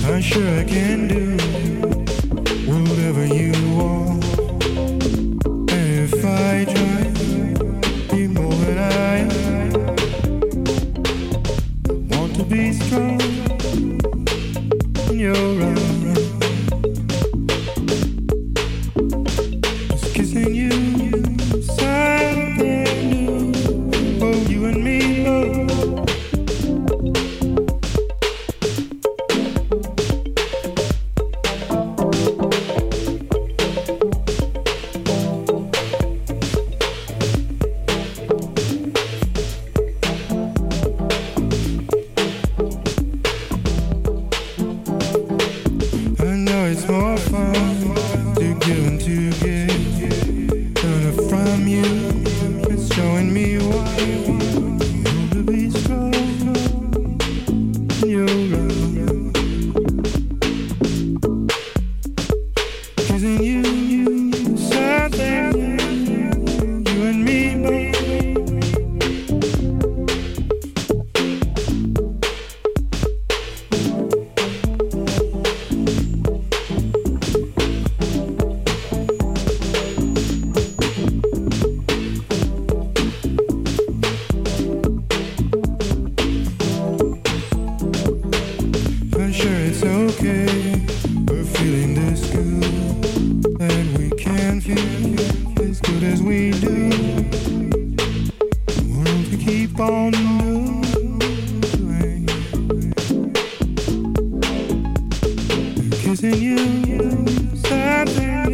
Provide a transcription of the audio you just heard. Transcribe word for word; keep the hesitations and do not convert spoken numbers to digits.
I'm sure I can do whatever you want. And if I try, be more than I am. Want to be strong in your arms. Just kissing you, something new. Oh, you and me both. It's more fun to give and to get. Learning from you, it's showing me why you want to be strong in your love. Kissing you, something you and me both. Sure, it's okay. We're feeling this good, and we can feel as good as we do. Want to keep on doing. Kissing you, something